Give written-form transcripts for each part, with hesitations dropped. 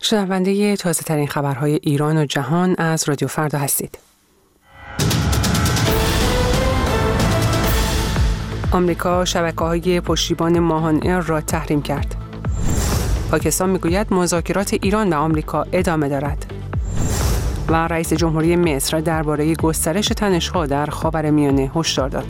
شنونده تازه ترین خبرهای ایران و جهان از رادیو فردا هستید. آمریکا شبکه‌های پشتیبان ماهان ایر را تحریم کرد. پاکستان میگوید مذاکرات ایران و آمریکا ادامه دارد. و رئیس جمهوری مصر درباره گسترش تنش‌ها در خاورمیانه هشدار داد.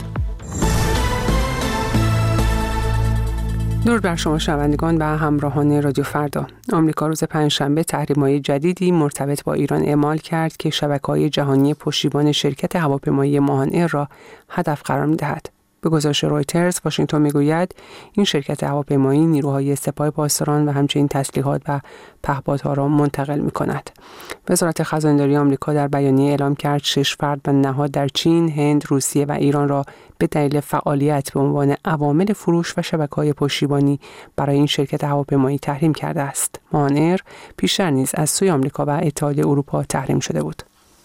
درود بر شما شنوندگان و همراهان رادیو فردا. آمریکا روز پنجشنبه تحریم‌های جدیدی مرتبط با ایران اعمال کرد که شبکه‌های جهانی پشتیبان شرکت هواپیمایی ماهان ایر را هدف قرار می‌دهد. به گزارش رویترز، واشنگتن میگوید این شرکت هواپیمایی نیروهای سپاه پاسداران و همچنین تسلیحات و پهپادها را منتقل می‌کند. وزارت خزانه‌داری آمریکا در بیانیه اعلام کرد 6 فرد و نهاد در چین، هند، روسیه و ایران را به دلیل فعالیت به عنوان عوامل فروش و شبکه‌های پشتیبانی برای این شرکت هواپیمایی تحریم کرده است. ماهان ایر پیشتر نیز از سوی آمریکا و اتحادیه اروپا تحریم شده بود.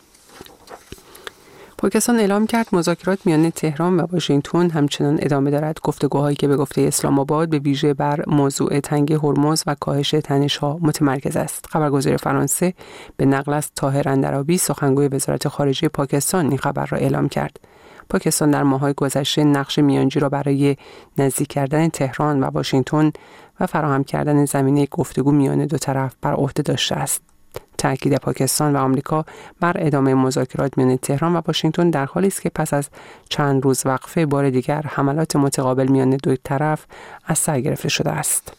پاکستان اعلام کرد مذاکرات میان تهران و واشنگتن همچنان ادامه دارد. گفتگوهایی که به گفته اسلام آباد به ویژه بر موضوع تنگه هرمز و کاهش تنش‌ها متمرکز است. خبرگزاری فرانسه به نقل از طاهر اندرابی سخنگوی وزارت خارجه پاکستان این خبر را اعلام کرد. پاکستان در ماه‌های گذشته نقش میانجی را برای نزدیک کردن تهران و واشنگتن و فراهم کردن زمینه گفتگو میان دو طرف بر عهده داشته است. تأکید پاکستان و آمریکا بر ادامه مذاکرات میان تهران و واشنگتن در حالی است که پس از چند روز وقفه بار دیگر حملات متقابل میان دو طرف از سر گرفته شده است.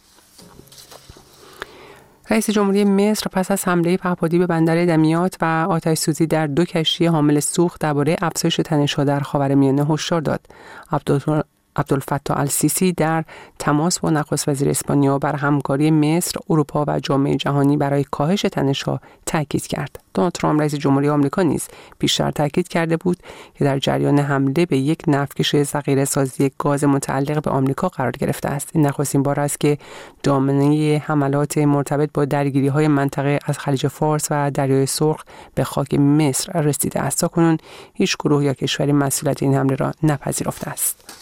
رئیس جمهوری مصر پس از حمله پهپادی به بندر دمیات و آتش‌سوزی در 2 کشتی حامل سوخت درباره افزایش تنش‌ها در خاورمیانه هشدار داد. عبدالفتاح السیسی در تماس با نخست وزیر اسپانیا بر همکاری مصر، اروپا و جامعه جهانی برای کاهش تنش‌ها تاکید کرد. دونالد ترامپ رئیس جمهوری آمریکا نیز پیشتر تاکید کرده بود که در جریان حمله به یک نفتکش ذخیره‌سازی گاز متعلق به آمریکا قرار گرفته است. این نخستین بار است که دامنه حملات مرتبط با درگیری‌های منطقه از خلیج فارس و دریای سرخ به خاک مصر رسیده است. تاکنون هیچ گروه یا کشوری مسئولیت این حمله را نپذیرفته است.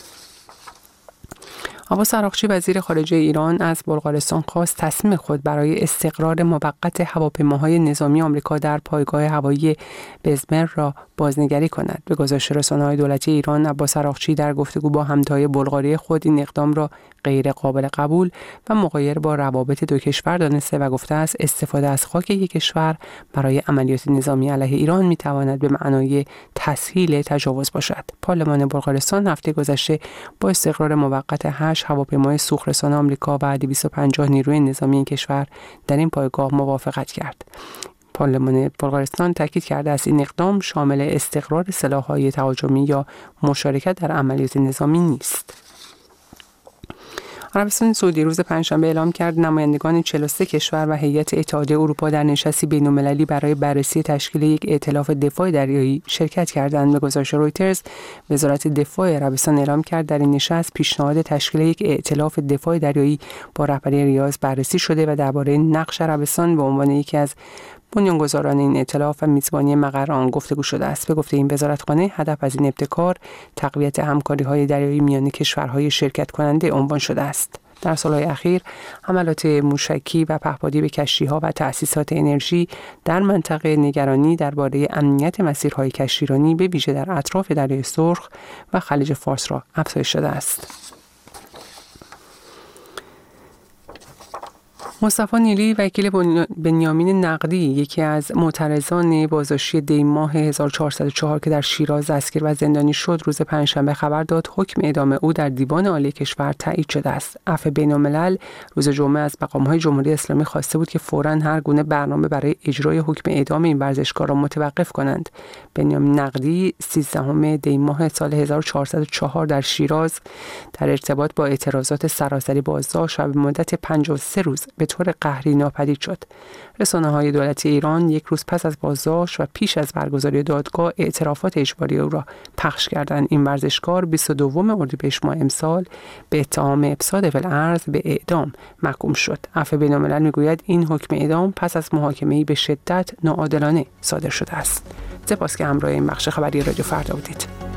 عباس عراقچی وزیر خارجه ایران از بلغارستان خواست تصمیم خود برای استقرار موقت هواپیماهای نظامی آمریکا در پایگاه هوایی بزمر را بازنگری کند. به گزارش رسانه‌های دولتی ایران، عباس عراقچی در گفتگو با همتای بلغاری خود این اقدام را غیر قابل قبول و مغایر با روابط دو کشور دانسته و گفته است استفاده از خاک یک کشور برای عملیات نظامی علیه ایران می‌تواند به معنای تسهیل تجاوز باشد. پارلمان بلغارستان هفته گذشته با استقرار موقت 8 هواپیمای سوخت‌رسان آمریکا و 250 نیروی نظامی این کشور در این پایگاه موافقت کرد. پارلمان بلغارستان تاکید کرده است این اقدام شامل استقرار سلاح‌های تهاجمی یا مشارکت در عملیات نظامی نیست. عربستان سعودی روز پنجشنبه اعلام کرد نمایندگان 43 کشور و هیئت اتحادیه اروپا در نشستی بین‌المللی برای بررسی تشکیل یک ائتلاف دفاع دریایی شرکت کردند. به گزارش رویترز، وزارت دفاع عربستان اعلام کرد در این نشست پیشنهاد تشکیل یک ائتلاف دفاع دریایی با رهبری ریاض بررسی شده و درباره نقش عربستان به عنوان یکی از بنیانگذاران این ائتلاف و میزبانی مقر آن گفتگو شده است. به گفته این وزارتخانه، هدف از این ابتکار تقویت همکاری‌های دریایی میان کشورهای شرکت کننده عنوان شده است. در سالهای اخیر حملات موشکی و پهپادی به کشتی‌ها و تأسیسات انرژی در منطقه نگرانی درباره امنیت مسیرهای کشتیرانی به ویژه در اطراف دریای سرخ و خلیج فارس را افزایش داده است. مصطفی نیلی وکیل بنیامین نقدی، یکی از معترضان بازداشتی دی ماه 1404 که در شیراز دستگیر و زندانی شد، روز پنجشنبه خبر داد حکم اعدام او در دیوان عالی کشور تایید شده است. عفو بین‌الملل روز جمعه از مقام‌های جمهوری اسلامی خواسته بود که فوراً هر گونه برنامه برای اجرای حکم اعدام این ورزشکار را متوقف کنند. بنیامین نقدی 13 دی ماه سال 1404 در شیراز در ارتباط با اعتراضات سراسری بازداشت و به مدت 53 روز به طور قهری ناپدید شد. رسانه‌های دولتی ایران یک روز پس از بازداشت و پیش از برگزاری دادگاه اعترافات اجباری او را پخش کردند. این ورزشکار 22 اردیبهشت ماه امسال به اتهام افساد فی‌الارض به اعدام محکوم شد. عفو بین‌الملل میگوید این حکم اعدام پس از محاکمه‌ای به شدت ناعادلانه صادر شده است. سپاس که همراه این بخش خبری رادیو فردا بودید.